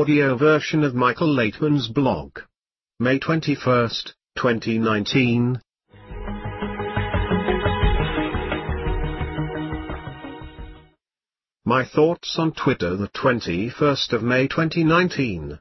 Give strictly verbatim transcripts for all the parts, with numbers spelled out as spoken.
audio version of Michael Laitman's blog. May twenty-first, twenty nineteen. My thoughts on Twitter, the twenty-first of May twenty nineteen.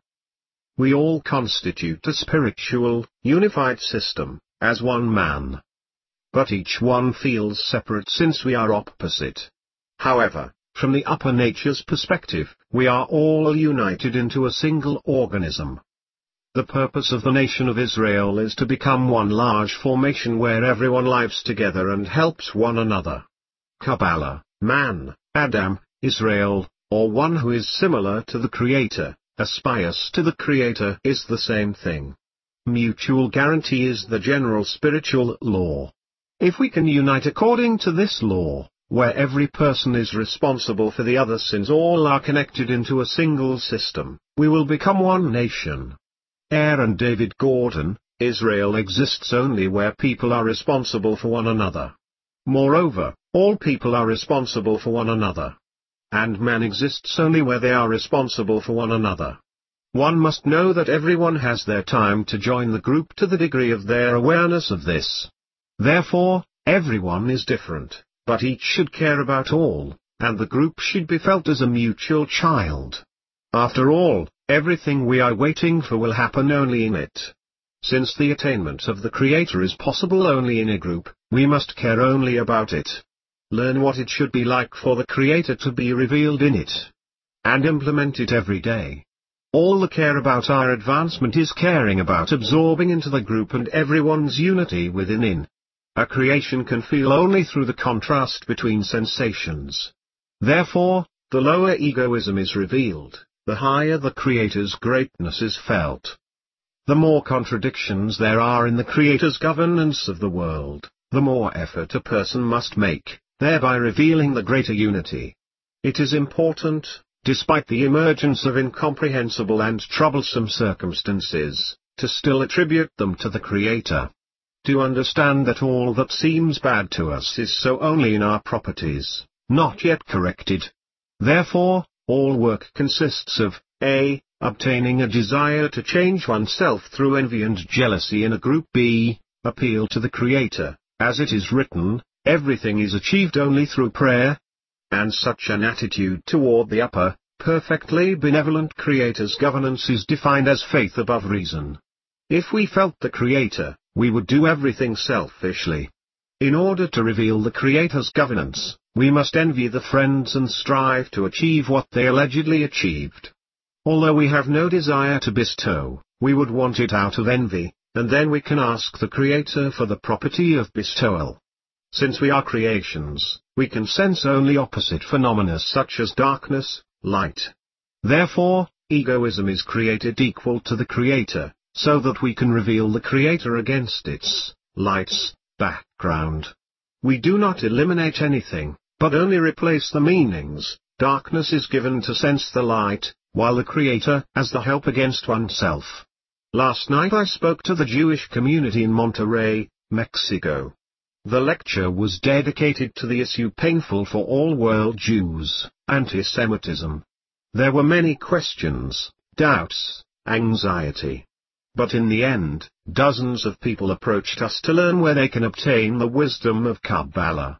We all constitute a spiritual, unified system, as one man. But each one feels separate since we are opposite. However, from the upper nature's perspective, we are all united into a single organism. The purpose of the nation of Israel is to become one large formation where everyone lives together and helps one another. Kabbalah, man, Adam, Israel, or one who is similar to the Creator, aspires to the Creator, is the same thing. Mutual guarantee is the general spiritual law. If we can unite according to this law, where every person is responsible for the other since all are connected into a single system, we will become one nation. Aaron David Gordon, Israel exists only where people are responsible for one another. Moreover, all people are responsible for one another. And man exists only where they are responsible for one another. One must know that everyone has their time to join the group to the degree of their awareness of this. Therefore, everyone is different, but each should care about all, and the group should be felt as a mutual child. After all, everything we are waiting for will happen only in it. Since the attainment of the Creator is possible only in a group, we must care only about it. Learn what it should be like for the Creator to be revealed in it. And implement it every day. All the care about our advancement is caring about absorbing into the group and everyone's unity within in. A creation can feel only through the contrast between sensations. Therefore, the lower egoism is revealed, the higher the Creator's greatness is felt. The more contradictions there are in the Creator's governance of the world, the more effort a person must make, thereby revealing the greater unity. It is important, despite the emergence of incomprehensible and troublesome circumstances, to still attribute them to the Creator. To understand that all that seems bad to us is so only in our properties, not yet corrected. Therefore, all work consists of, a. Obtaining a desire to change oneself through envy and jealousy in a group. B. Appeal to the Creator, as it is written, everything is achieved only through prayer. And such an attitude toward the upper, perfectly benevolent Creator's governance is defined as faith above reason. If we felt the Creator, we would do everything selfishly. In order to reveal the Creator's governance, we must envy the friends and strive to achieve what they allegedly achieved. Although we have no desire to bestow, we would want it out of envy, and then we can ask the Creator for the property of bestowal. Since we are creations, we can sense only opposite phenomena such as darkness, light. Therefore, egoism is created equal to the Creator, so that we can reveal the Creator against its, light's, background. We do not eliminate anything, but only replace the meanings. Darkness is given to sense the light, while the Creator has the help against oneself. Last night I spoke to the Jewish community in Monterrey, Mexico. The lecture was dedicated to the issue painful for all world Jews, anti-Semitism. There were many questions, doubts, anxiety. But in the end, dozens of people approached us to learn where they can obtain the wisdom of Kabbalah.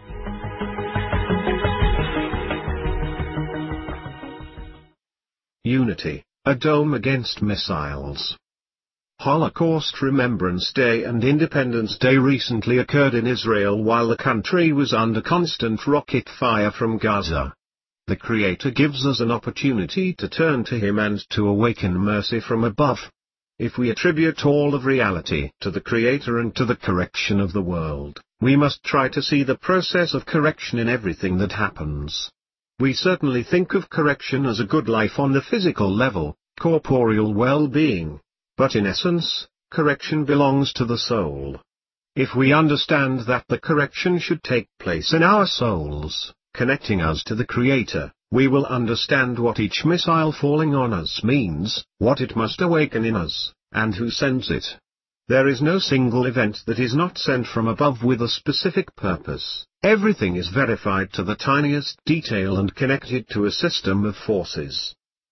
Unity, a dome against missiles. Holocaust Remembrance Day and Independence Day recently occurred in Israel while the country was under constant rocket fire from Gaza. The Creator gives us an opportunity to turn to Him and to awaken mercy from above. If we attribute all of reality to the Creator and to the correction of the world, we must try to see the process of correction in everything that happens. We certainly think of correction as a good life on the physical level, corporeal well-being. But in essence, correction belongs to the soul. If we understand that the correction should take place in our souls, connecting us to the Creator, we will understand what each missile falling on us means, what it must awaken in us, and who sends it. There is no single event that is not sent from above with a specific purpose. Everything is verified to the tiniest detail and connected to a system of forces.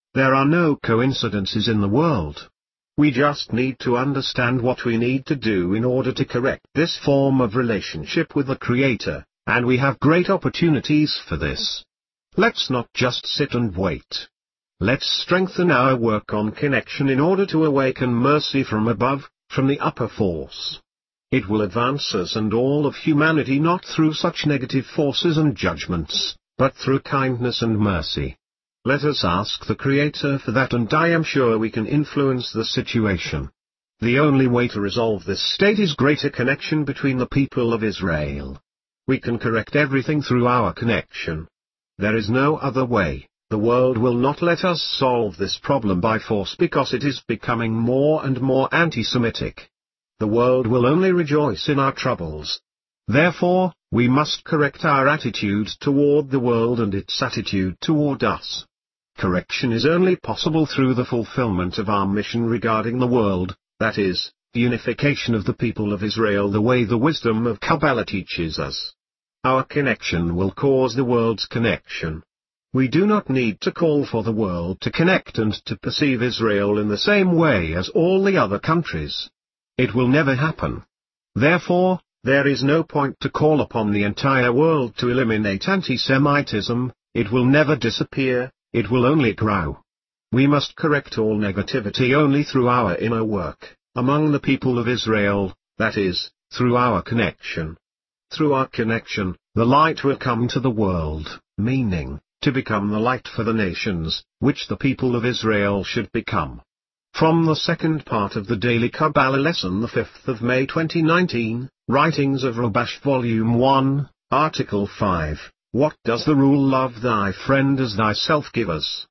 There are no coincidences in the world. We just need to understand what we need to do in order to correct this form of relationship with the Creator, and we have great opportunities for this. Let's not just sit and wait. Let's strengthen our work on connection in order to awaken mercy from above, from the upper force. It will advance us and all of humanity not through such negative forces and judgments, but through kindness and mercy. Let us ask the Creator for that, and I am sure we can influence the situation. The only way to resolve this state is greater connection between the people of Israel. We can correct everything through our connection. There is no other way. The world will not let us solve this problem by force because it is becoming more and more anti-Semitic. The world will only rejoice in our troubles. Therefore, we must correct our attitude toward the world and its attitude toward us. Correction is only possible through the fulfillment of our mission regarding the world, that is, the unification of the people of Israel the way the wisdom of Kabbalah teaches us. Our connection will cause the world's connection. We do not need to call for the world to connect and to perceive Israel in the same way as all the other countries. It will never happen. Therefore, there is no point to call upon the entire world to eliminate anti-Semitism. It will never disappear, it will only grow. We must correct all negativity only through our inner work, among the people of Israel, that is, through our connection. Through our connection, the light will come to the world, meaning, to become the light for the nations, which the people of Israel should become. From the second part of the Daily Kabbalah Lesson, the fifth of May twenty nineteen, Writings of Rabash Volume one, Article five, What does the rule "Love thy friend as thyself" give us?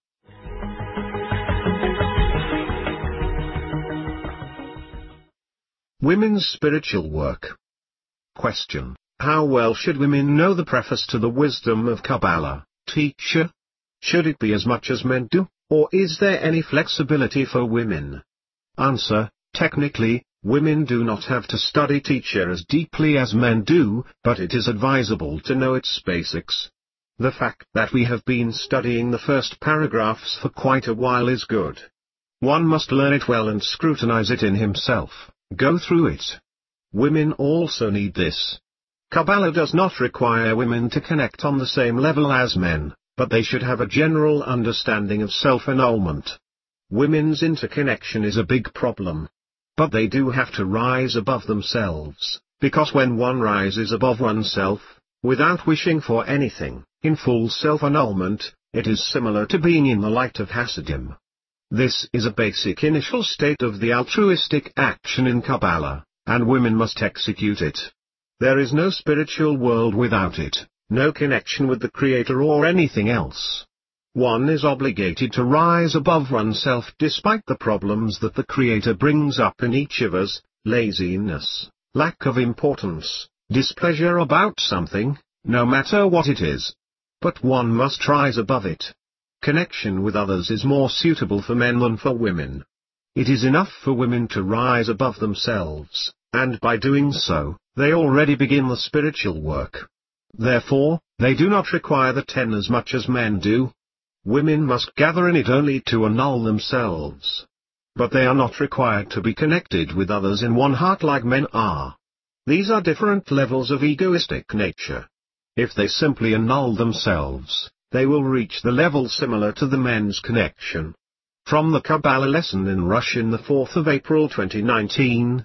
Women's spiritual work. Question: How well should women know the preface to the Wisdom of Kabbalah, teacher? Should it be as much as men do, or is there any flexibility for women? Answer: Technically, women do not have to study teacher as deeply as men do, but it is advisable to know its basics. The fact that we have been studying the first paragraphs for quite a while is good. One must learn it well and scrutinize it in himself, go through it. Women also need this. Kabbalah does not require women to connect on the same level as men, but they should have a general understanding of self-annulment. Women's interconnection is a big problem. But they do have to rise above themselves, because when one rises above oneself, without wishing for anything, in full self-annulment, it is similar to being in the light of Hasidim. This is a basic initial state of the altruistic action in Kabbalah, and women must execute it. There is no spiritual world without it, no connection with the Creator or anything else. One is obligated to rise above oneself despite the problems that the Creator brings up in each of us, laziness, lack of importance, displeasure about something, no matter what it is. But one must rise above it. Connection with others is more suitable for men than for women. It is enough for women to rise above themselves, and by doing so, they already begin the spiritual work. Therefore, they do not require the ten as much as men do. Women must gather in it only to annul themselves. But they are not required to be connected with others in one heart like men are. These are different levels of egoistic nature. If they simply annul themselves, they will reach the level similar to the men's connection. From the Kabbalah Lesson in Russian, the fourth of April twenty nineteen.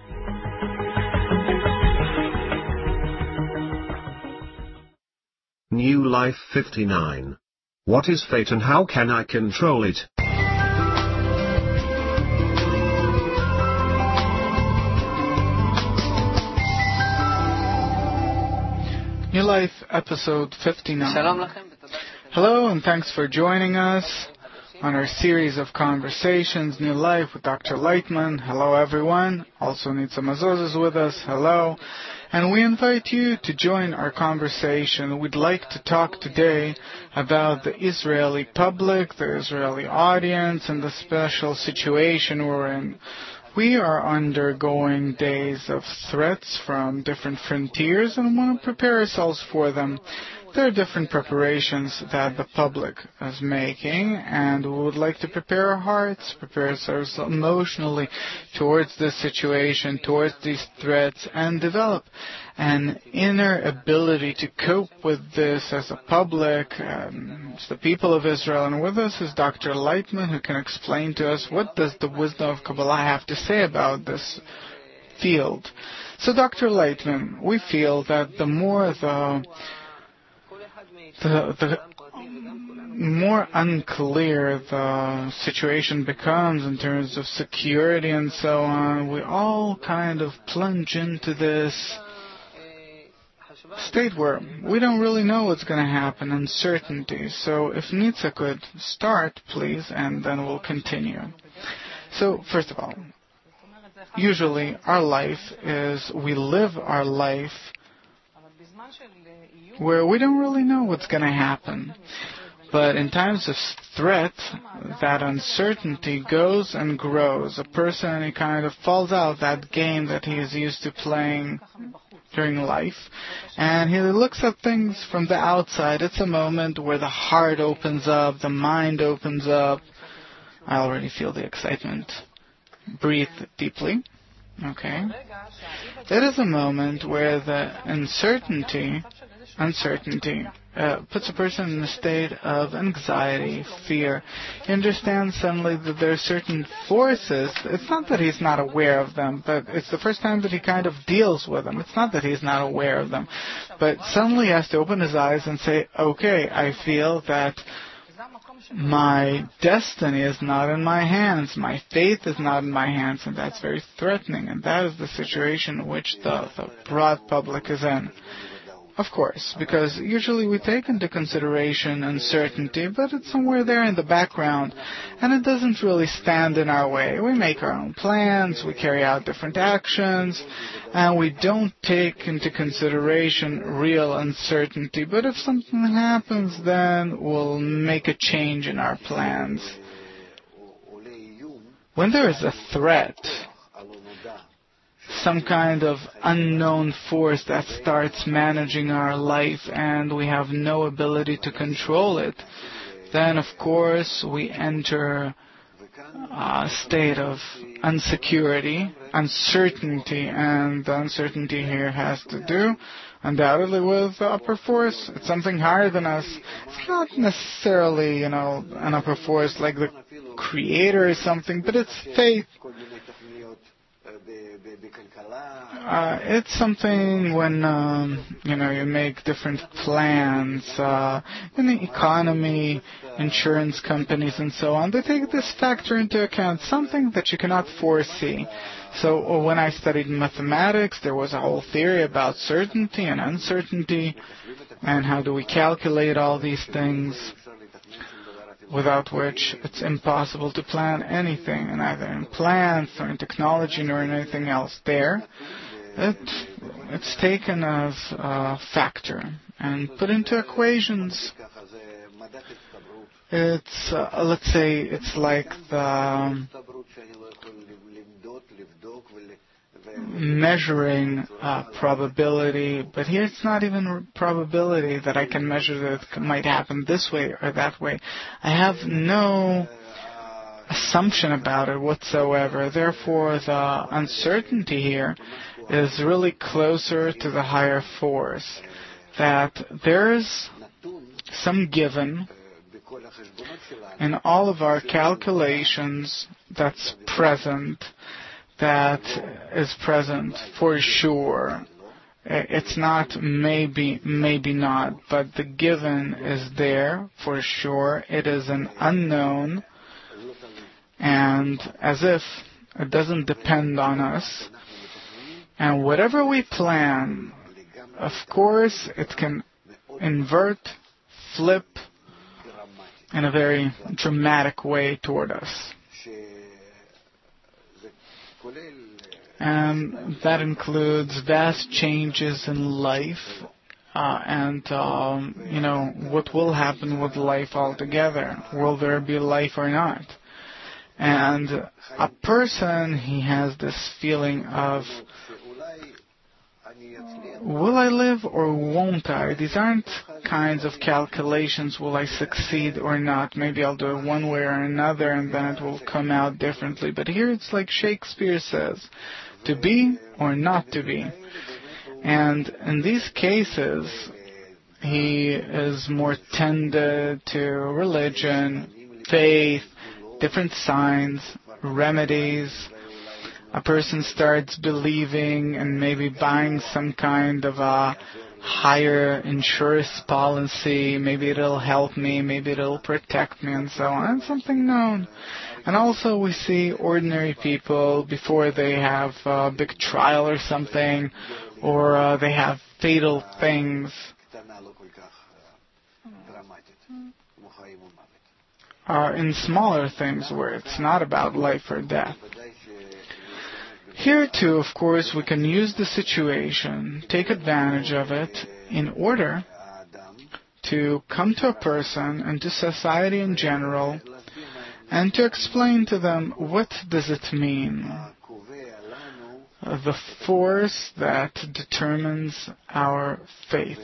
New Life fifty-nine. What is fate and how can I control it? New Life episode fifty-nine. Hello and thanks for joining us on our series of conversations, New Life with Doctor Lightman. Hello everyone. Also Nitza Mazos is with us. Hello. And we invite you to join our conversation. We'd like to talk today about the Israeli public, the Israeli audience, and the special situation we're in. We are undergoing days of threats from different frontiers and want to prepare ourselves for them. there are different preparations that the public is making, and we would like to prepare our hearts, prepare ourselves emotionally towards this situation, towards these threats, and develop an inner ability to cope with this as a public, um, as the people of Israel. And with us is Doctor Lightman, who can explain to us what does the wisdom of Kabbalah have to say about this field. So, Doctor Lightman, we feel that the more the the, the more unclear the situation becomes in terms of security and so on, we all kind of plunge into this state where we don't really know what's going to happen, uncertainty. So if Nitza could start, please, and then we'll continue. So, first of all, usually our life is, we live our life where we don't really know what's going to happen. But in times of threat, that uncertainty goes and grows. A person, he kind of falls out that game that he is used to playing during life, and he looks at things from the outside. It's a moment where the heart opens up, the mind opens up. I already feel the excitement. Breathe deeply. Okay. It is a moment where the uncertainty, uncertainty uh, puts a person in a state of anxiety, fear. He understands suddenly that there are certain forces. It's not that he's not aware of them, but it's the first time that he kind of deals with them. It's not that he's not aware of them, but suddenly he has to open his eyes and say, okay, I feel that my destiny is not in my hands. My faith is not in my hands, and that's very threatening. And that is the situation in which the, the broad public is in. Of course, because usually we take into consideration uncertainty, but it's somewhere there in the background, and it doesn't really stand in our way. We make our own plans, we carry out different actions, and we don't take into consideration real uncertainty. But if something happens, then we'll make a change in our plans. When there is a threat, some kind of unknown force that starts managing our life and we have no ability to control it, then of course we enter a state of insecurity, uncertainty, and the uncertainty here has to do undoubtedly with the upper force. It's something higher than us. It's not necessarily, you know, an upper force like the Creator or something, but it's faith. Uh, it's something when, um, you know, you make different plans uh, in the economy, insurance companies and so on. They take this factor into account, something that you cannot foresee. So when I studied mathematics, there was a whole theory about certainty and uncertainty and how do we calculate all these things, without which it's impossible to plan anything, and either in plants or in technology nor in anything else there. It, it's taken as a factor and put into equations. It's, uh, let's say, it's like the measuring uh, probability, but here it's not even probability that I can measure that it might happen this way or that way. I have no assumption about it whatsoever. Therefore, the uncertainty here is really closer to the higher force, that there's some given in all of our calculations that's present, that is present for sure. It's not maybe, maybe not, but the given is there for sure. It is an unknown, and as if it doesn't depend on us. And whatever we plan, of course, it can invert, flip in a very dramatic way toward us. And that includes vast changes in life, uh, and, um, you know, what will happen with life altogether. Will there be life or not? And a person, he has this feeling of will I live or won't I? These aren't kinds of calculations, will I succeed or not? Maybe I'll do it one way or another and then it will come out differently. But here it's like Shakespeare says, to be or not to be. And in these cases, he is more tended to religion, faith, different signs, remedies. A person starts believing and maybe buying some kind of a higher insurance policy. Maybe it'll help me, maybe it'll protect me, and so on. It's something known. And also we see ordinary people before they have a big trial or something, or uh, they have fatal things. Are in smaller things where it's not about life or death. Here too, of course, we can use the situation, take advantage of it in order to come to a person and to society in general and to explain to them what does it mean. The force that determines our faith.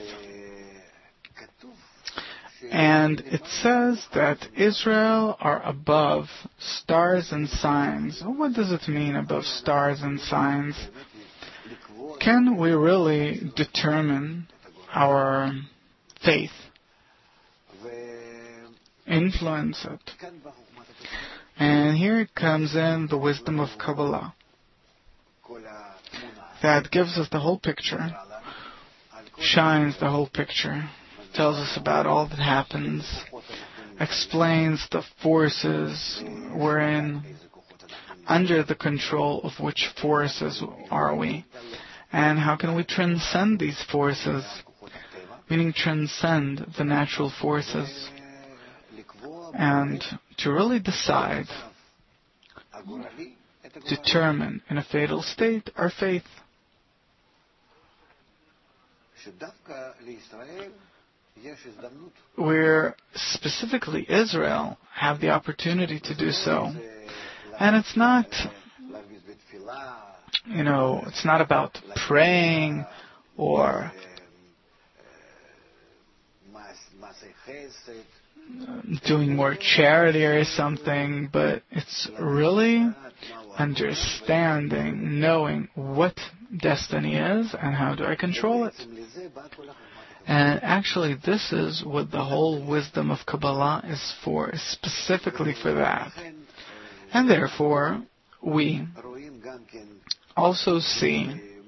And it says that Israel are above stars and signs. What does it mean above stars and signs? Can we really determine our faith? Influence it? And here it comes in the wisdom of Kabbalah. That gives us the whole picture, shines the whole picture. Tells us about all that happens, explains the forces we're in, under the control of which forces are we, and how can we transcend these forces, meaning transcend the natural forces, and to really decide, determine in a fatal state our faith. Where specifically Israel have the opportunity to do so. And it's not, you know, it's not about praying or doing more charity or something, but it's really understanding, knowing what destiny is and how do I control it. And actually, this is what the whole wisdom of Kabbalah is for, specifically for that. And therefore, we also see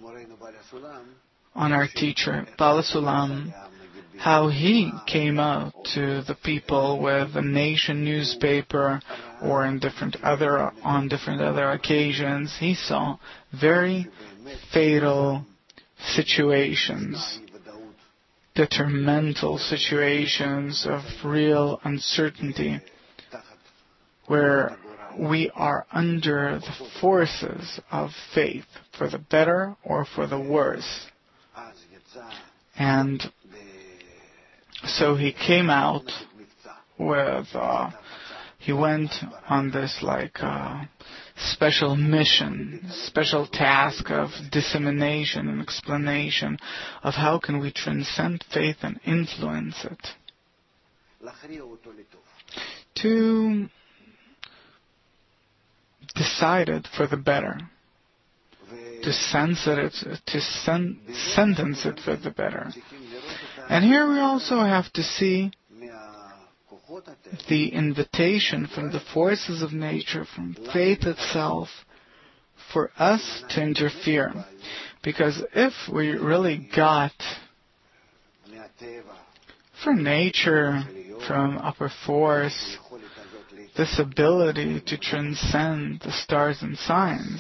on our teacher, Baal HaSulam, how he came out to the people with a nation newspaper or in different other, on different other occasions. He saw very fatal situations, detrimental situations of real uncertainty, where we are under the forces of faith, for the better or for the worse. And so he came out with, uh, he went on this like uh, special mission, special task of dissemination and explanation of how can we transcend faith and influence it. To decide it for the better. To censor it, to sen- sentence it for the better. And here we also have to see the invitation from the forces of nature, from faith itself, for us to interfere. Because if we really got from nature, from upper force, this ability to transcend the stars and signs,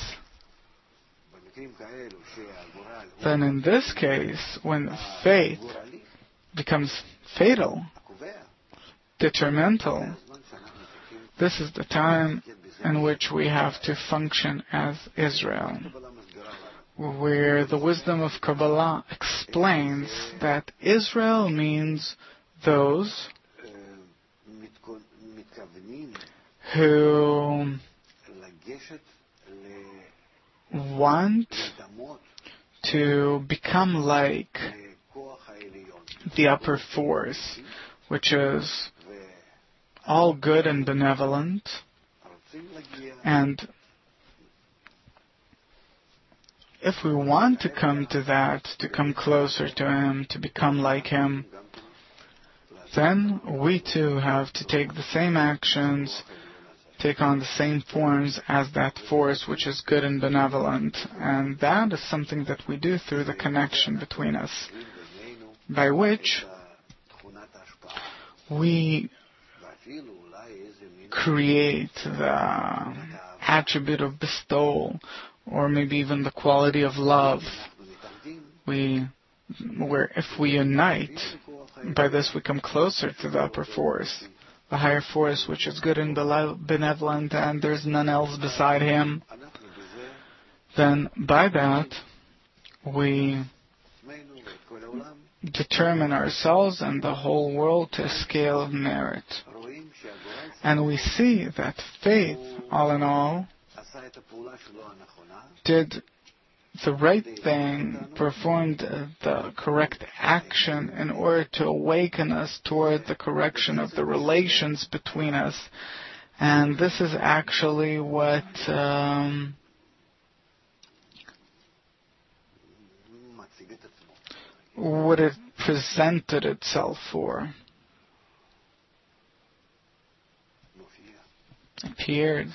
then in this case, when faith becomes fatal, detrimental, this is the time in which we have to function as Israel, where the wisdom of Kabbalah explains that Israel means those who want to become like the upper force, which is all good and benevolent, and if we want to come to that, to come closer to Him, to become like Him, then we too have to take the same actions, take on the same forms as that force which is good and benevolent. And that is something that we do through the connection between us, by which we create the attribute of bestowal, or maybe even the quality of love. We, where if we unite, by this we come closer to the upper force, the higher force which is good and benevolent, and there's none else beside Him. Then by that we determine ourselves and the whole world to a scale of merit. And we see that faith, all in all, did the right thing, performed the correct action in order to awaken us toward the correction of the relations between us. And this is actually what um, what it presented itself for. Appeared.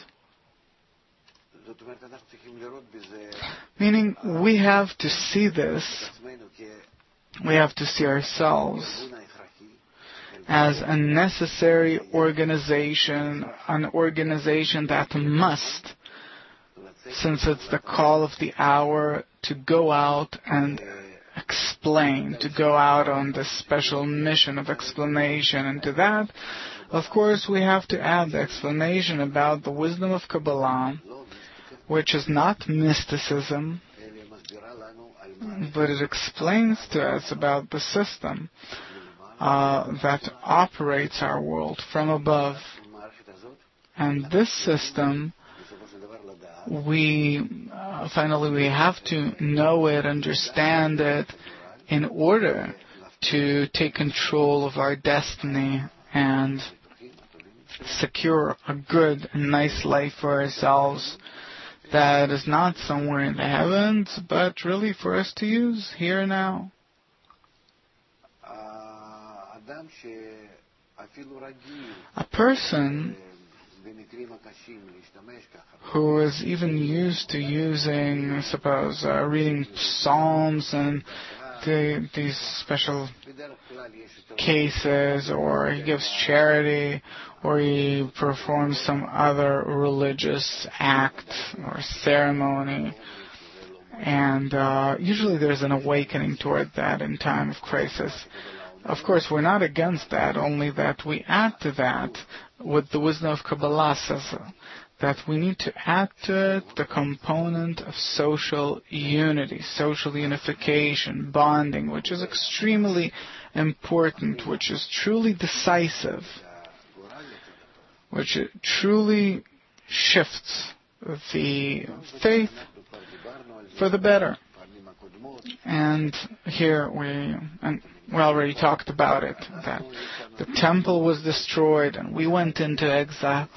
Meaning, we have to see this, we have to see ourselves as a necessary organization, an organization that must, since it's the call of the hour, to go out and explain, to go out on this special mission of explanation. And to that, of course, we have to add the explanation about the wisdom of Kabbalah, which is not mysticism, but it explains to us about the system uh, that operates our world from above. And this system, we uh, finally we have to know it, understand it, in order to take control of our destiny and secure a good and nice life for ourselves that is not somewhere in the heavens, but really for us to use here and now. A person who is even used to using, I suppose, uh, reading psalms and the, these special cases, or he gives charity, or he performs some other religious act or ceremony. And uh, usually there's an awakening toward that in time of crisis. Of course, we're not against that, only that we add to that what the wisdom of Kabbalah says, that we need to add to it the component of social unity, social unification, bonding, which is extremely important, which is truly decisive, which truly shifts the faith for the better. And here we, and we already talked about it, that the temple was destroyed and we went into exile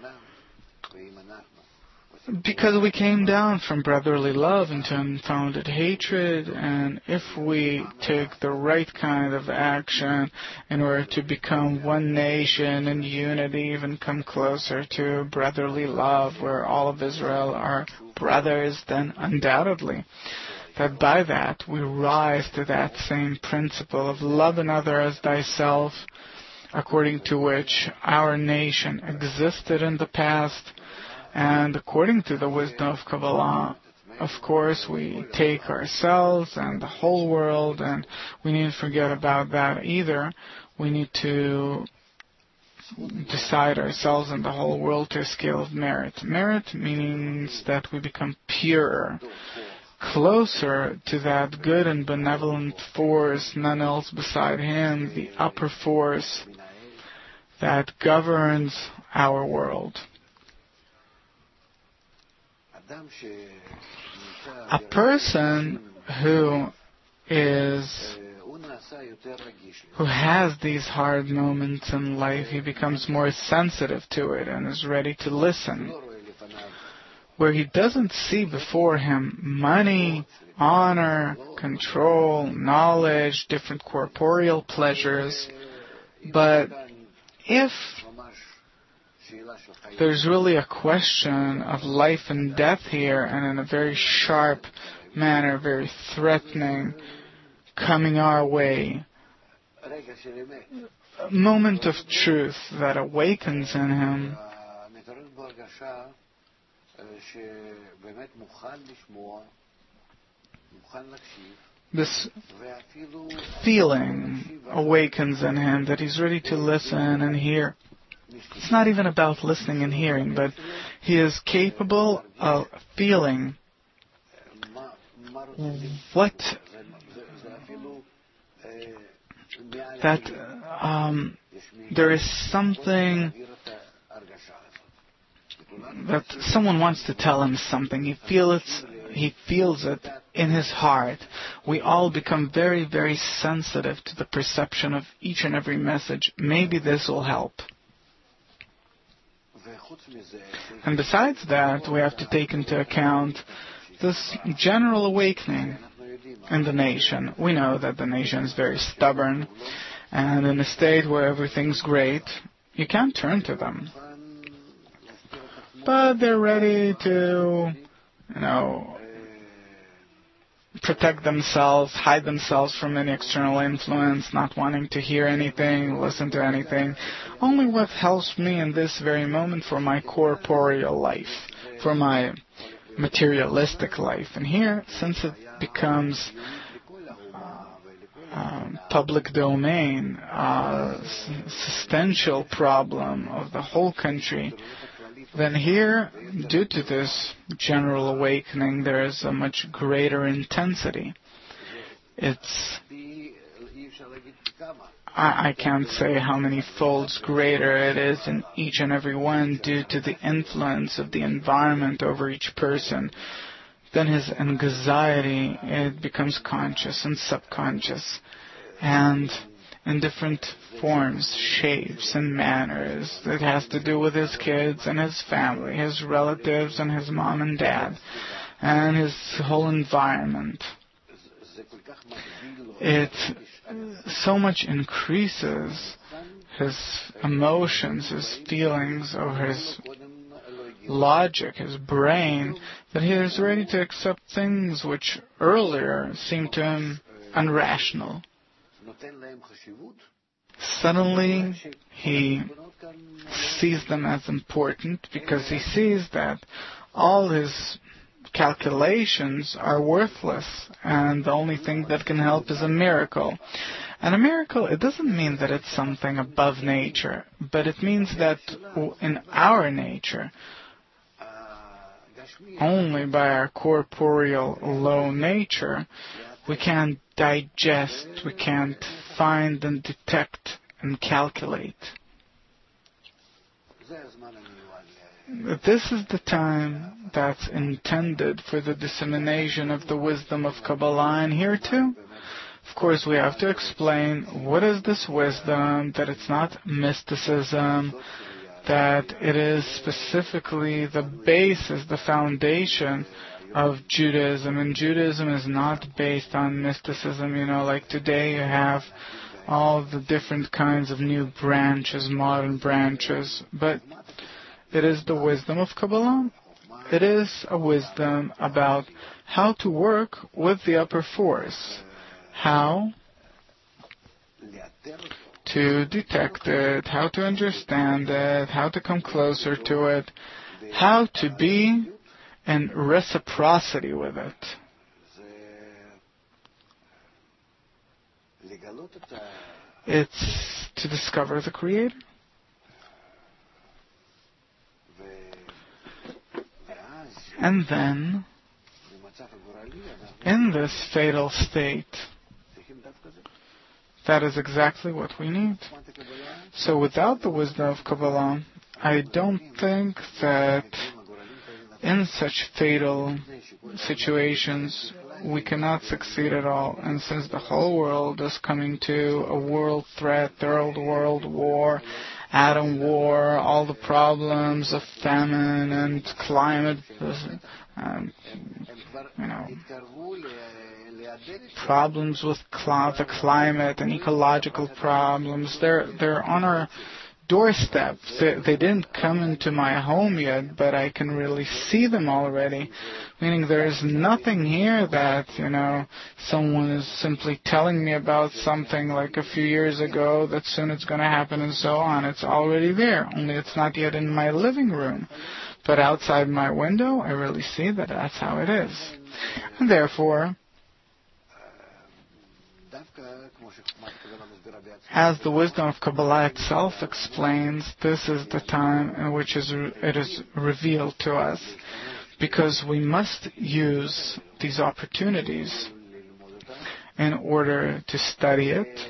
because we came down from brotherly love into unfounded hatred. And if we take the right kind of action in order to become one nation in unity, even come closer to brotherly love where all of Israel are brothers, then undoubtedly that by that we rise to that same principle of love another as thyself, according to which our nation existed in the past. And according to the wisdom of Kabbalah, of course, we take ourselves and the whole world, and we need to forget about that either. We need to decide ourselves and the whole world to a scale of merit. Merit means that we become purer, closer to that good and benevolent force, none else beside Him, the upper force that governs our world. A person who is who has these hard moments in life, he becomes more sensitive to it and is ready to listen. Where he doesn't see before him money, honor, control, knowledge, different corporeal pleasures, but if there's really a question of life and death here, and in a very sharp manner, very threatening, coming our way, a moment of truth that awakens in him, this feeling awakens in him that he's ready to listen and hear. It's not even about listening and hearing, but he is capable of feeling what that um, there is something that someone wants to tell him something. He feels it, he feels it in his heart. We all become very, very sensitive to the perception of each and every message. Maybe this will help. And besides that, we have to take into account this general awakening in the nation. We know that the nation is very stubborn, and in a state where everything's great, you can't turn to them. But they're ready to, you know, protect themselves, hide themselves from any external influence, not wanting to hear anything, listen to anything. Only what helps me in this very moment for my corporeal life, for my materialistic life. And here, since it becomes uh, public domain, a substantial problem of the whole country, then here, due to this general awakening, there is a much greater intensity. It's, I, I can't say how many folds greater it is in each and every one due to the influence of the environment over each person. Then his anxiety, it becomes conscious and subconscious, and in different forms, shapes, and manners. It has to do with his kids and his family, his relatives and his mom and dad, and his whole environment. It so much increases his emotions, his feelings, or his logic, his brain, that he is ready to accept things which earlier seemed to him irrational. Suddenly, he sees them as important because he sees that all his calculations are worthless, and the only thing that can help is a miracle. And a miracle, it doesn't mean that it's something above nature, but it means that in our nature, only by our corporeal low nature, we can't digest, we can't find and detect and calculate. This is the time that's intended for the dissemination of the wisdom of Kabbalah, and here too, of course, we have to explain what is this wisdom, that it's not mysticism, that it is specifically the basis, the foundation of Judaism, and Judaism is not based on mysticism. You know, like today you have all the different kinds of new branches, modern branches, but it is the wisdom of Kabbalah. It is a wisdom about how to work with the upper force, how to detect it, how to understand it, how to come closer to it, how to be in reciprocity with it. It's to discover the Creator. And then, in this fatal state, that is exactly what we need. So without the wisdom of Kabbalah, I don't think that in such fatal situations we cannot succeed at all. And since the whole world is coming to a world threat, third world war, atom war, all the problems of famine and climate, um, you know, problems with cl- the climate and ecological problems, they're they're on our doorstep. They, they didn't come into my home yet, but I can really see them already. Meaning there's nothing here that, you know, someone is simply telling me about something like a few years ago that soon it's going to happen and so on. It's already there, only it's not yet in my living room. But outside my window, I really see that that's how it is. And therefore, as the wisdom of Kabbalah itself explains, this is the time in which it is revealed to us, because we must use these opportunities in order to study it,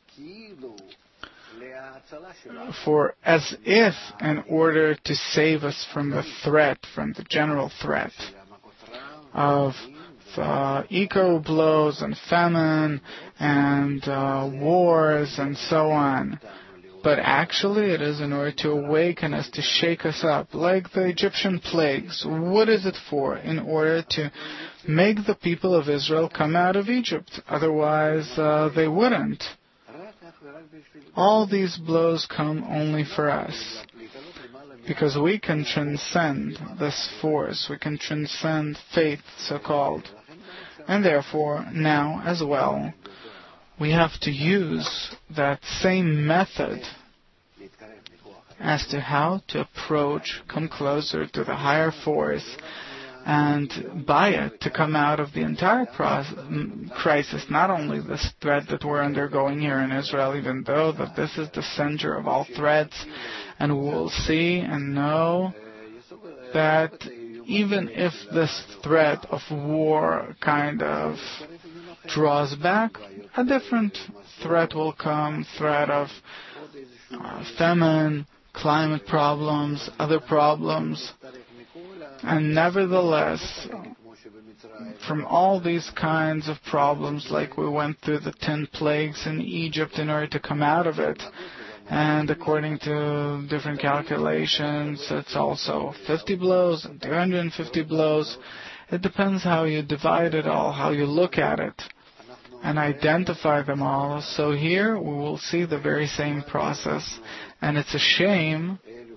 for as if in order to save us from the threat, from the general threat of Uh, eco blows and famine and uh, wars and so on. But actually it is in order to awaken us, to shake us up, like the Egyptian plagues. What is it for? In order to make the people of Israel come out of Egypt. Otherwise uh, they wouldn't. All these blows come only for us, because we can transcend this force. We can transcend faith, so-called. And therefore, now as well, we have to use that same method as to how to approach, come closer to the higher force, and by it to come out of the entire process, crisis, not only this threat that we're undergoing here in Israel, even though that this is the center of all threats, and we will see and know that even if this threat of war kind of draws back, a different threat will come, threat of uh, famine, climate problems, other problems. And nevertheless, from all these kinds of problems, like we went through the ten plagues in Egypt in order to come out of it, and according to different calculations, it's also fifty blows and two hundred fifty blows. It depends how you divide it all, how you look at it, and identify them all. So here we will see the very same process, and it's a shame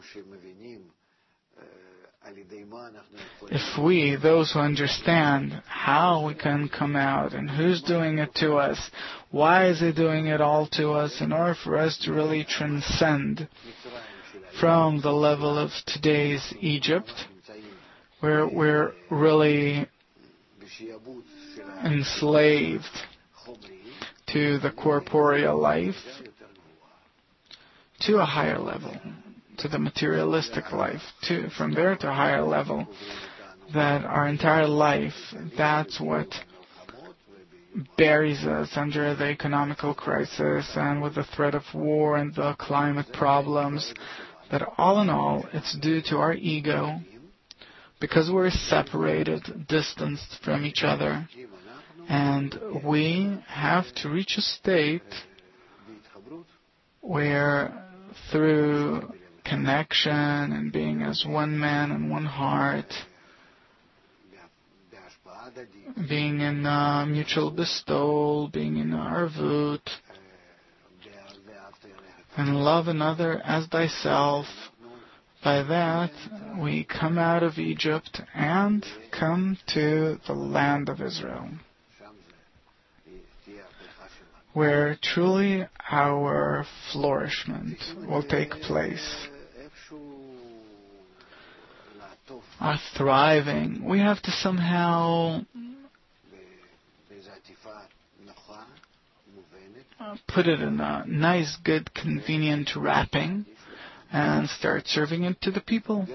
if we, those who understand how we can come out and who's doing it to us, why is he doing it all to us, in order for us to really transcend from the level of today's Egypt, where we're really enslaved to the corporeal life, to a higher level, to the materialistic life, to from there to a higher level, that our entire life, that's what buries us under the economical crisis and with the threat of war and the climate problems, that all in all, it's due to our ego, because we're separated, distanced from each other, and we have to reach a state where through connection and being as one man and one heart, being in uh, mutual bestowal, being in arvut, and love another as thyself. By that, we come out of Egypt and come to the land of Israel, where truly our flourishment will take place. Our thriving, we have to somehow uh, put it in a nice, good, convenient wrapping and start serving it to the people.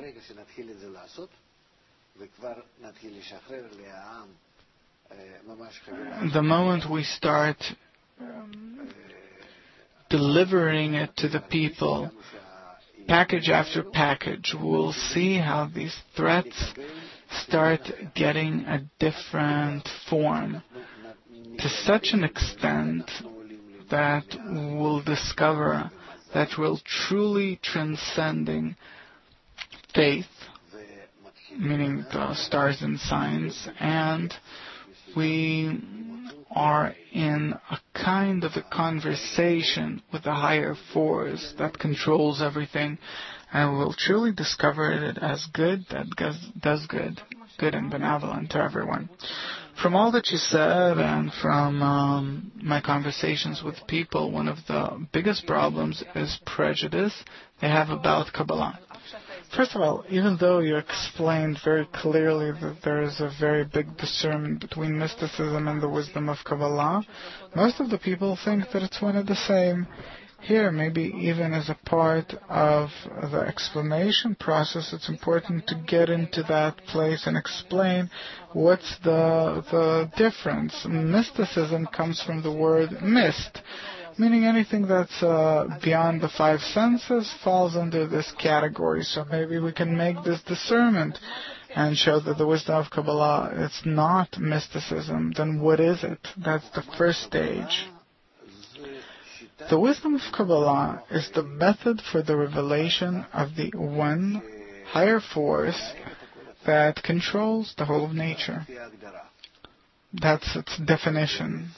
The moment we start um, delivering it to the people, package after package, we'll see how these threats start getting a different form to such an extent that we'll discover that we're truly transcending faith, meaning the stars and signs, and we are in a kind of a conversation with a higher force that controls everything, and we'll truly discover it as good that does good, good and benevolent to everyone. From all that you said and from um, my conversations with people, one of the biggest problems is prejudice they have about Kabbalah. First of all, even though you explained very clearly that there is a very big discernment between mysticism and the wisdom of Kabbalah, most of the people think that it's one and the same. Here, maybe even as a part of the explanation process, it's important to get into that place and explain what's the the difference. Mysticism comes from the word mist, meaning anything that's uh, beyond the five senses falls under this category. So maybe we can make this discernment and show that the wisdom of Kabbalah is not mysticism. Then what is it? That's the first stage. The wisdom of Kabbalah is the method for the revelation of the one higher force that controls the whole of nature. That's its definition.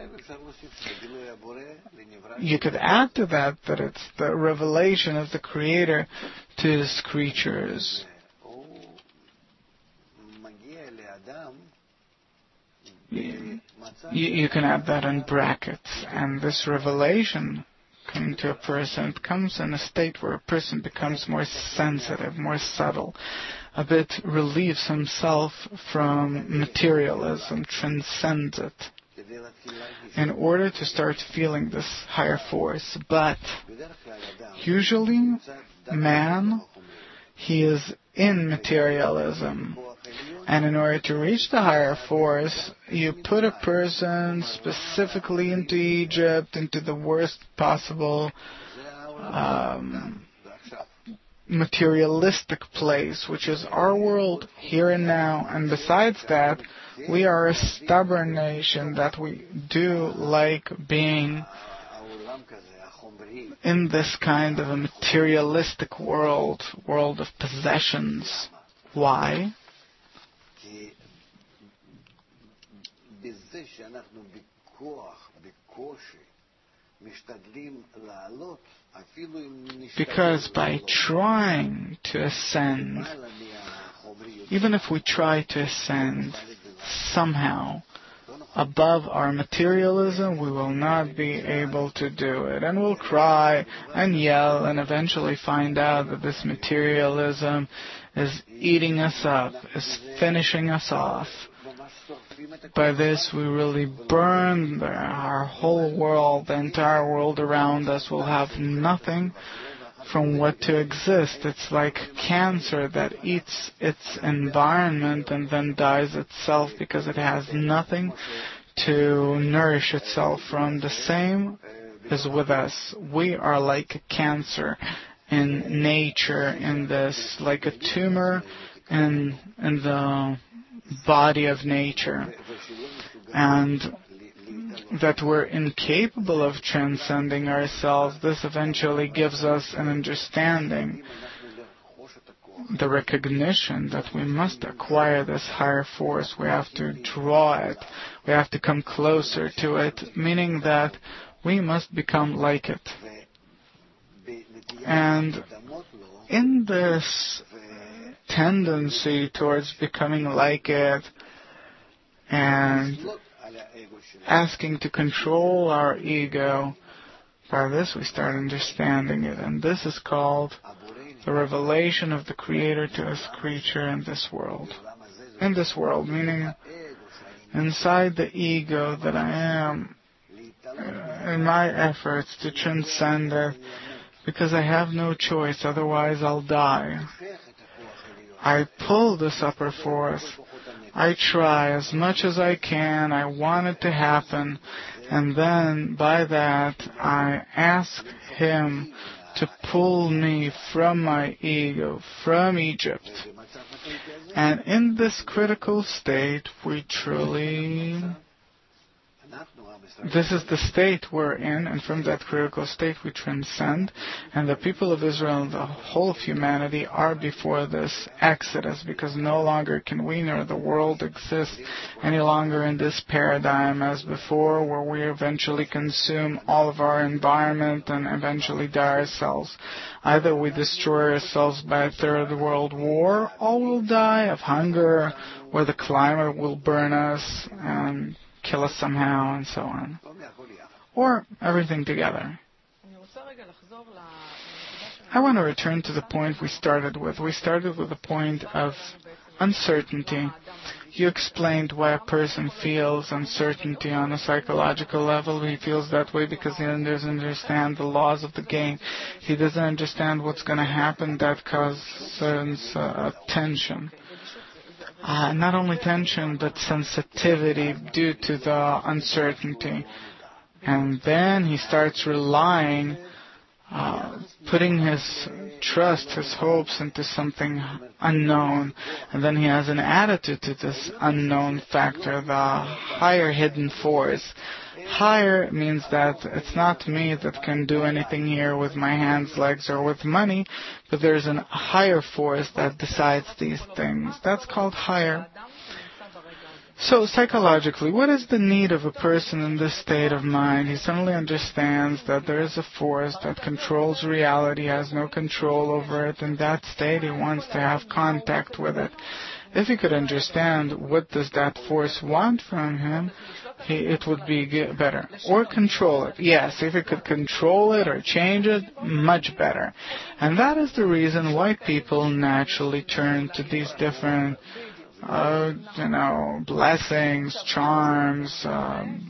You could add to that that it's the revelation of the Creator to His creatures. You, you can add that in brackets, and this revelation coming to a person, it comes in a state where a person becomes more sensitive, more subtle, a bit relieves himself from materialism, transcends it, in order to start feeling this higher force. But usually, man, he is in materialism. And in order to reach the higher force, you put a person specifically into Egypt, into the worst possible um, materialistic place, which is our world here and now. And besides that, we are a stubborn nation that we do like being in this kind of a materialistic world, world of possessions. Why? Because by trying to ascend, even if we try to ascend somehow above our materialism, we will not be able to do it. And we'll cry and yell and eventually find out that this materialism is eating us up, is finishing us off. By this, we really burn the, our whole world, the entire world around us will have nothing from what to exist. It's like cancer that eats its environment and then dies itself because it has nothing to nourish itself from. The same is with us. We are like a cancer in nature, in this, like a tumor in, in the body of nature, and that we're incapable of transcending ourselves. This eventually gives us an understanding, the recognition that we must acquire this higher force. We have to draw it. We have to come closer to it, meaning that we must become like it. And in this tendency towards becoming like it and asking to control our ego, by this we start understanding it. And this is called the revelation of the Creator to His creature in this world. In this world, meaning inside the ego that I am, in my efforts to transcend it, because I have no choice, otherwise I'll die. I pull this upper force. I try as much as I can. I want it to happen. And then by that, I ask Him to pull me from my ego, from Egypt. And in this critical state, we truly... This is the state we're in, and from that critical state we transcend, and the people of Israel and the whole of humanity are before this exodus, because no longer can we nor the world exist any longer in this paradigm as before, where we eventually consume all of our environment and eventually die ourselves. Either we destroy ourselves by a third world war, or we'll die of hunger, or the climate will burn us, and kill us somehow, and so on. Or everything together. I want to return to the point we started with. We started with the point of uncertainty. You explained why a person feels uncertainty on a psychological level. He feels that way because he doesn't understand the laws of the game. He doesn't understand what's going to happen. That causes uh, tension. Uh, not only tension, but sensitivity due to the uncertainty. And then he starts relying, uh, putting his trust, his hopes into something unknown. And then he has an attitude to this unknown factor, the higher hidden force. Higher means that it's not me that can do anything here with my hands, legs, or with money, but there's a higher force that decides these things. That's called higher. So psychologically, what is the need of a person in this state of mind? He suddenly understands that there is a force that controls reality, has no control over it. In that state, he wants to have contact with it. If he could understand what does that force want from him, he, it would be better. Or control it. Yes, if he could control it or change it, much better. And that is the reason why people naturally turn to these different, uh, you know, blessings, charms, um,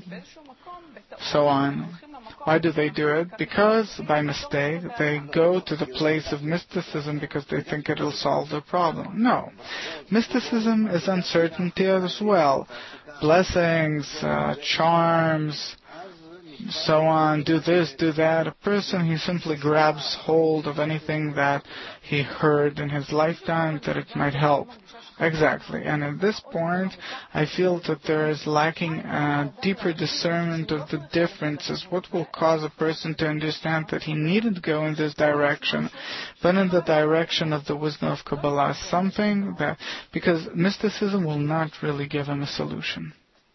so on. Why do they do it? Because, by mistake, they go to the place of mysticism because they think it'll solve the problem. No. Mysticism is uncertainty as well. Blessings, uh, charms, so on, do this, do that. A person, he simply grabs hold of anything that he heard in his lifetime that it might help. Exactly. And at this point, I feel that there is lacking a deeper discernment of the differences. What will cause a person to understand that he needn't go in this direction, but in the direction of the wisdom of Kabbalah, something that, because mysticism will not really give him a solution.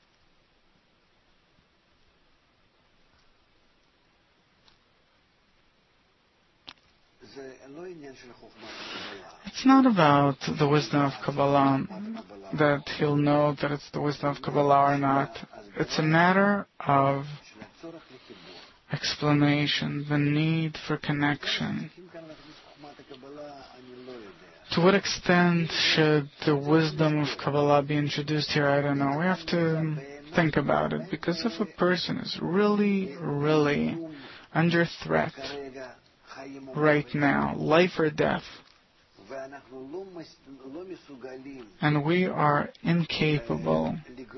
It's not about the wisdom of Kabbalah, that he'll know that it's the wisdom of Kabbalah or not. It's a matter of explanation, the need for connection. To what extent should the wisdom of Kabbalah be introduced here? I don't know. We have to think about it, because if a person is really, really under threat right now, life or death, and we are incapable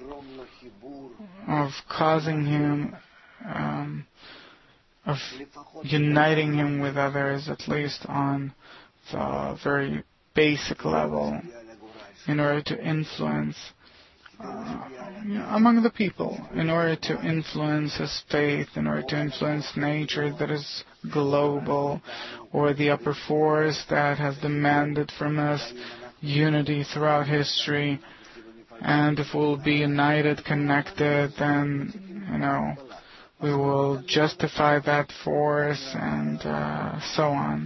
of causing him, um, of uniting him with others, at least on the very basic level, in order to influence uh, you know, among the people, in order to influence his faith, in order to influence nature that is global, or the upper force that has demanded from us unity throughout history. And if we'll be united, connected, then, you know, we will justify that force, and uh, so on.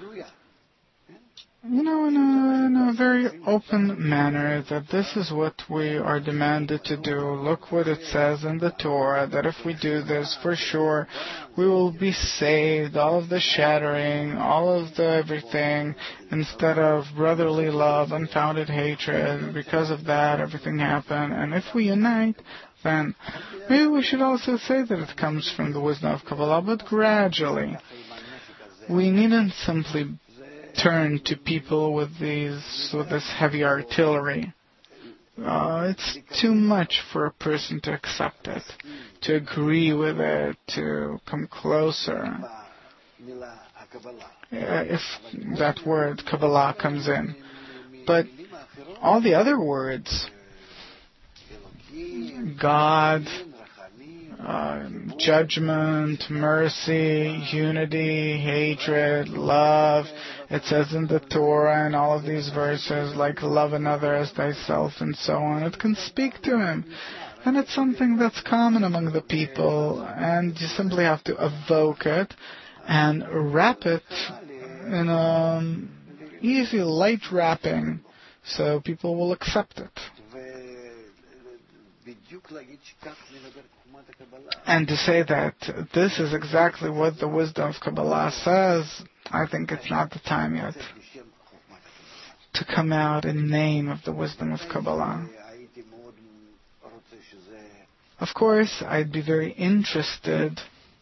You know, in a, in a very open manner, that this is what we are demanded to do. Look what it says in the Torah, that if we do this, for sure, we will be saved, all of the shattering, all of the everything, instead of brotherly love, unfounded hatred. Because of that, everything happened. And if we unite, then maybe we should also say that it comes from the wisdom of Kabbalah, but gradually. We needn't simply turn to people with these with this heavy artillery. Uh, it's too much for a person to accept it, to agree with it, to come closer. Uh, if that word Kabbalah comes in. But all the other words, God, uh, judgment, mercy, unity, hatred, love, it says in the Torah and all of these verses, like love another as thyself and so on, it can speak to him. And it's something that's common among the people, and you simply have to evoke it and wrap it in an easy, light wrapping so people will accept it. And to say that this is exactly what the wisdom of Kabbalah says, I think it's not the time yet to come out in name of the wisdom of Kabbalah. Of course, I'd be very interested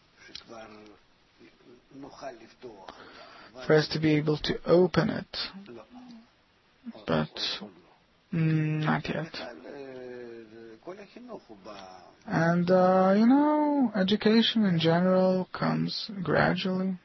for us to be able to open it, but mm, not yet. And, uh, you know, education in general comes gradually.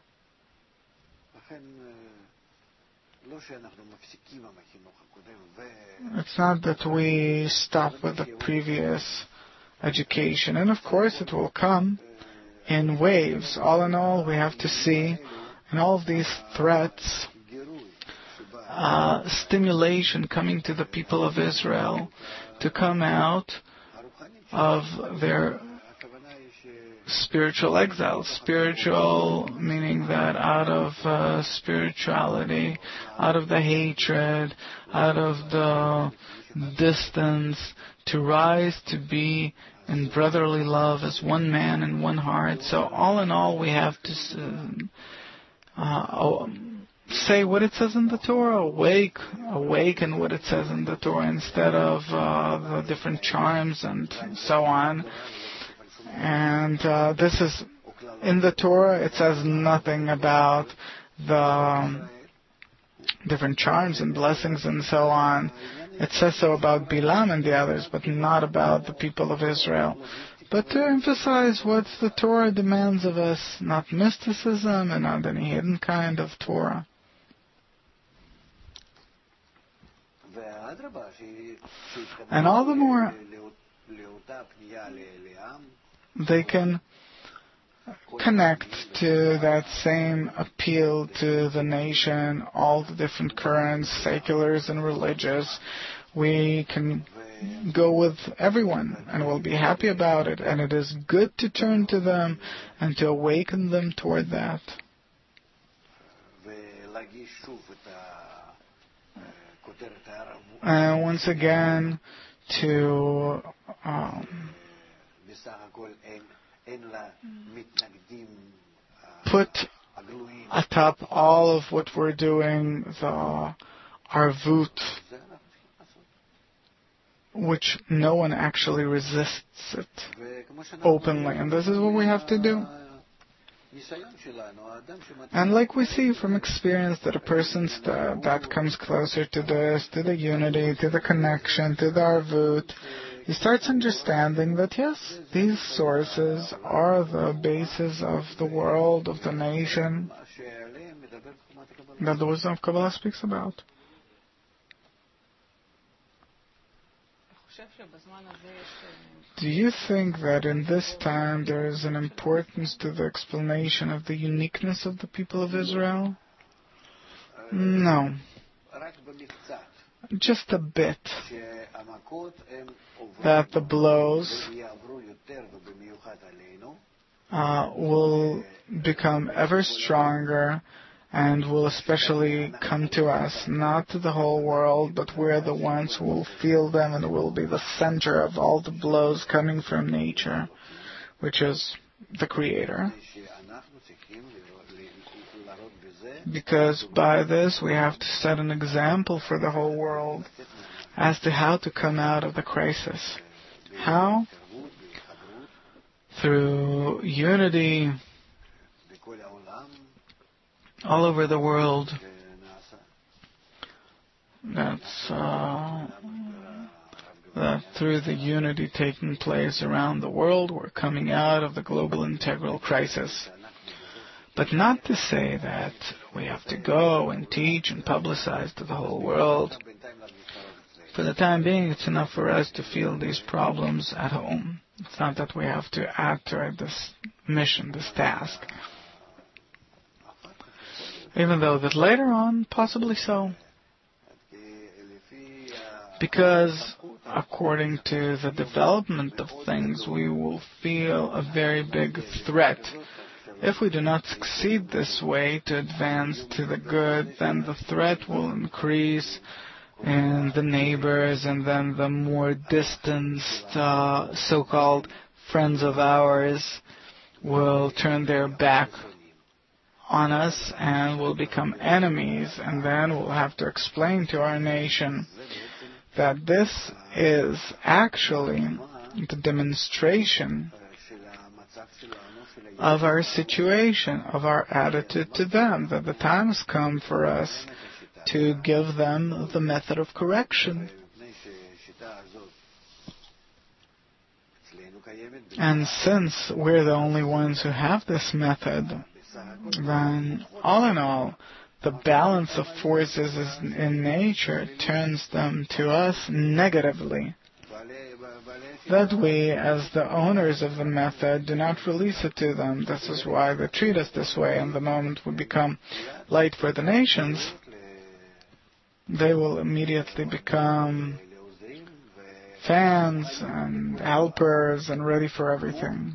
It's not that we stop with the previous education, and of course it will come in waves. All in all, we have to see in all of these threats uh, stimulation coming to the people of Israel to come out of their spiritual exile. Spiritual meaning that out of uh, spirituality, out of the hatred, out of the distance, to rise to be in brotherly love as one man and one heart. So all in all, we have to uh, uh, say what it says in the Torah, awake, awaken what it says in the Torah instead of uh, the different charms and so on. And uh, this is, in the Torah, it says nothing about the um, different charms and blessings and so on. It says so about Bilam and the others, but not about the people of Israel. But to emphasize what the Torah demands of us, not mysticism and not any hidden kind of Torah. And all the more they can connect to that same appeal to the nation, all the different currents, seculars and religious. We can go with everyone and we'll be happy about it. And it is good to turn to them and to awaken them toward that. And once again, to um, put atop all of what we're doing the arvut, which no one actually resists it openly. And this is what we have to do. And like we see from experience that a person st- that comes closer to this, to the unity, to the connection, to the arvut, he starts understanding that yes, these sources are the basis of the world, of the nation, that the wisdom of Kabbalah speaks about. Do you think that in this time there is an importance to the explanation of the uniqueness of the people of Israel? No. Just a bit. That the blows uh, will become ever stronger and will especially come to us, not to the whole world, but we're the ones who will feel them and will be the center of all the blows coming from nature, which is the Creator. Because by this we have to set an example for the whole world as to how to come out of the crisis. How? Through unity all over the world. That's uh, that through the unity taking place around the world, we're coming out of the global integral crisis. But not to say that we have to go and teach and publicize to the whole world. For the time being, it's enough for us to feel these problems at home. It's not that we have to add to it this mission, this task. Even though that later on, possibly so. Because according to the development of things, we will feel a very big threat. If we do not succeed this way to advance to the good, then the threat will increase, and the neighbors and then the more distanced uh, so-called friends of ours will turn their back on us and will become enemies, and then we'll have to explain to our nation that this is actually the demonstration of our situation, of our attitude to them, that the time has come for us to give them the method of correction. And since we're the only ones who have this method, then all in all, the balance of forces in nature turns them to us negatively. That we, as the owners of the method, do not release it to them. This is why they treat us this way, and the moment we become light for the nations, they will immediately become fans and helpers and ready for everything.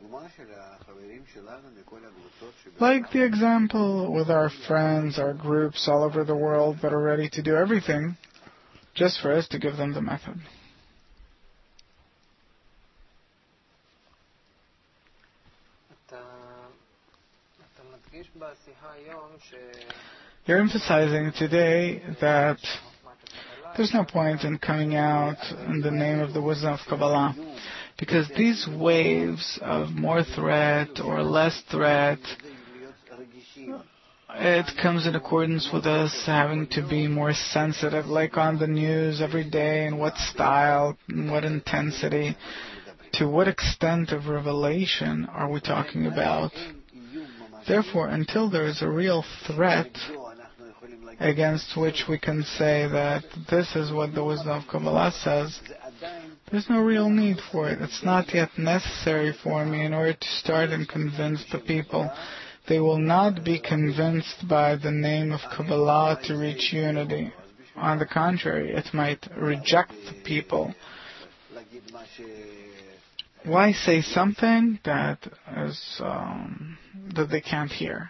Like the example with our friends, our groups all over the world that are ready to do everything just for us to give them the method. You're emphasizing today that there's no point in coming out in the name of the wisdom of Kabbalah, because these waves of more threat or less threat, it comes in accordance with us having to be more sensitive, like on the news every day, in what style, in what intensity, to what extent of revelation are we talking about. Therefore, until there is a real threat against which we can say that this is what the wisdom of Kabbalah says, there's no real need for it. It's not yet necessary for me in order to start and convince the people. They will not be convinced by the name of Kabbalah to reach unity. On the contrary, it might reject the people. Why say something that is um, that they can't hear?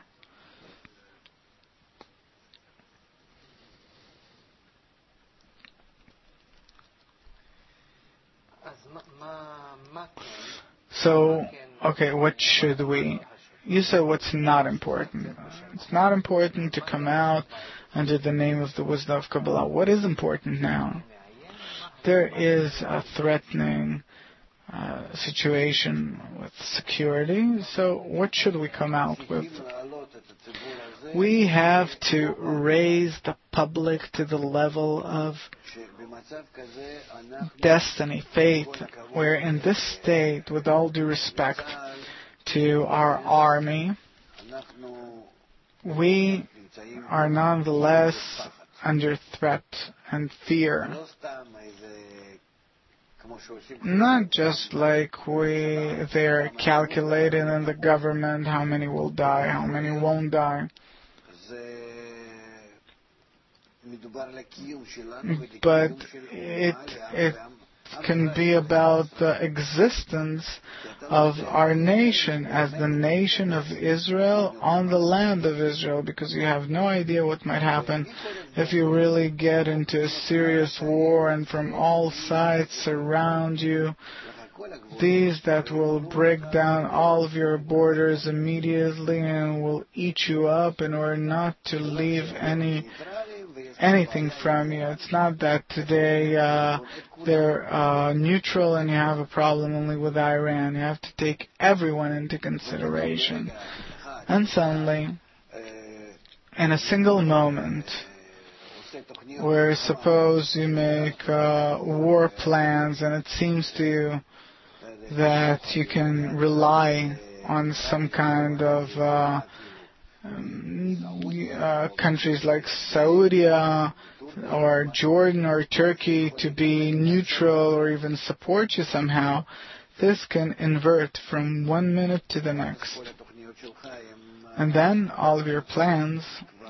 So, okay, what should we? You said what's not important. It's not important to come out under the name of the wisdom of Kabbalah. What is important now? There is a threatening uh, situation with security, so what should we come out with? We have to raise the public to the level of destiny, faith, where in this state, with all due respect to our army, we are nonetheless under threat and fear. Not just like we, they're calculating in the government how many will die, how many won't die. But it, it can be about the existence of our nation as the nation of Israel on the land of Israel, because you have no idea what might happen if you really get into a serious war and from all sides surround you. These that will break down all of your borders immediately and will eat you up in order not to leave any anything from you. It's not that today uh, they're uh, neutral and you have a problem only with Iran. You have to take everyone into consideration. And suddenly, in a single moment, where suppose you make uh, war plans and it seems to you that you can rely on some kind of uh, Um, uh, countries like Saudi, or Jordan or Turkey to be neutral or even support you somehow, this can invert from one minute to the next. And then all of your plans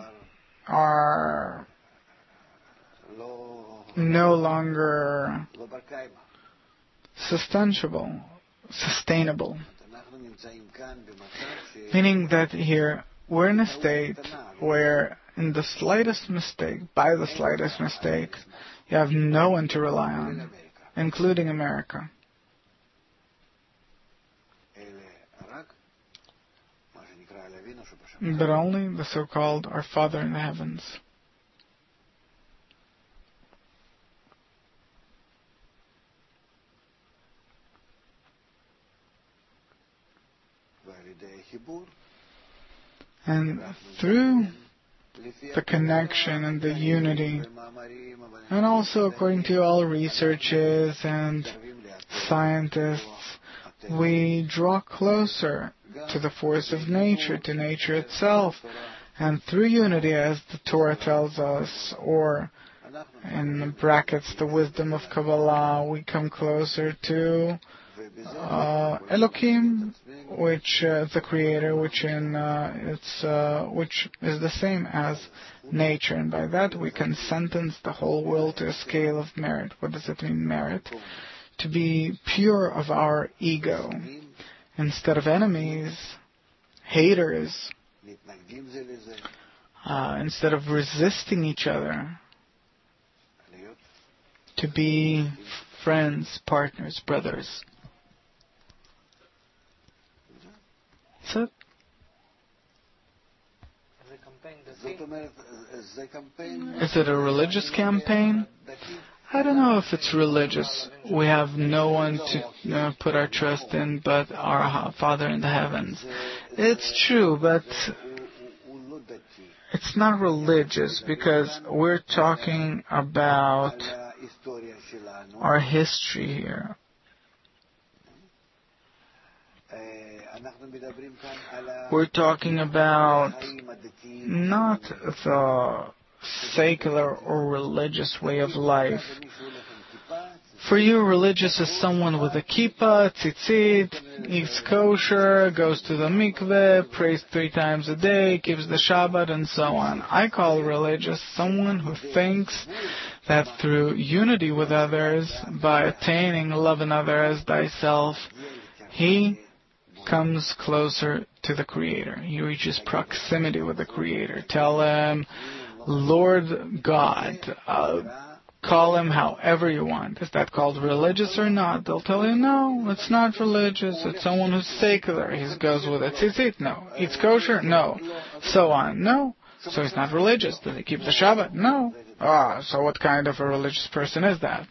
are no longer sustainable. Sustainable. Meaning that here we're in a state where in the slightest mistake, by the slightest mistake, you have no one to rely on, including America. But only the so-called Our Father in the Heavens. And through the connection and the unity, and also according to all researches and scientists, we draw closer to the force of nature, to nature itself. And through unity, as the Torah tells us, or in brackets, the wisdom of Kabbalah, we come closer to uh, Elohim, which uh, the Creator, which in uh, it's uh, which is the same as nature, and by that we can sentence the whole world to a scale of merit. What does it mean, merit? To be pure of our ego, instead of enemies, haters, uh, instead of resisting each other, to be friends, partners, brothers. That's it. Is it a religious campaign? I don't know if it's religious. We have no one to uh, put our trust in but our Father in the heavens. It's true, but it's not religious because we're talking about our history here. We're talking about not the secular or religious way of life. For you, religious is someone with a kippah, tzitzit, eats kosher, goes to the mikveh, prays three times a day, keeps the Shabbat, and so on. I call religious someone who thinks that through unity with others, by attaining love another as thyself, he comes closer to the Creator. He reaches proximity with the Creator. Tell him, Lord God, uh, call him however you want. Is that called religious or not? They'll tell you, no, it's not religious. It's someone who's secular. He goes with a tzitzit. No. Eats kosher? No. So on. No. So he's not religious. Does he keep the Shabbat? No. Ah, so what kind of a religious person is that?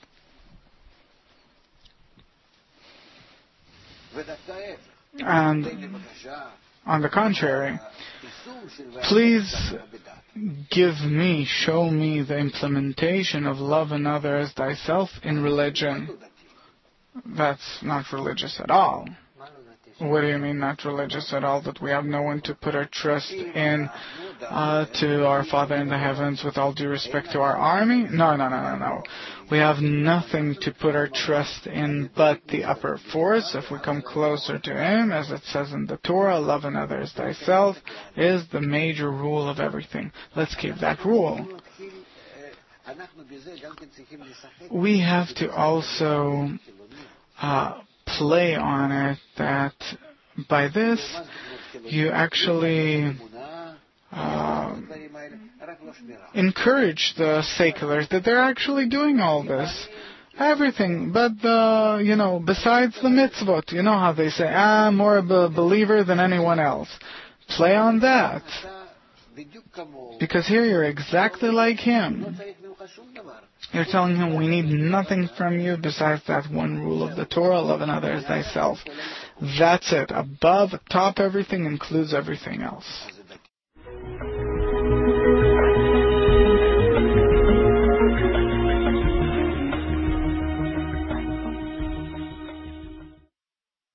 And on the contrary, please give me, show me the implementation of love another as thyself in religion. That's not religious at all. What do you mean not religious at all? That we have no one to put our trust in uh, to our Father in the heavens, with all due respect to our army? No, no, no, no, no. We have nothing to put our trust in but the upper force. If we come closer to Him, as it says in the Torah, love another as thyself is the major rule of everything. Let's keep that rule. We have to also uh, play on it that by this you actually uh, encourage the seculars that they're actually doing all this. Everything, but the, you know, besides the mitzvot, you know how they say, ah, I'm more of a believer than anyone else. Play on that. Because here you're exactly like him. You're telling him, we need nothing from you besides that one rule of the Torah, love another as thyself. That's it. Above, top everything includes everything else.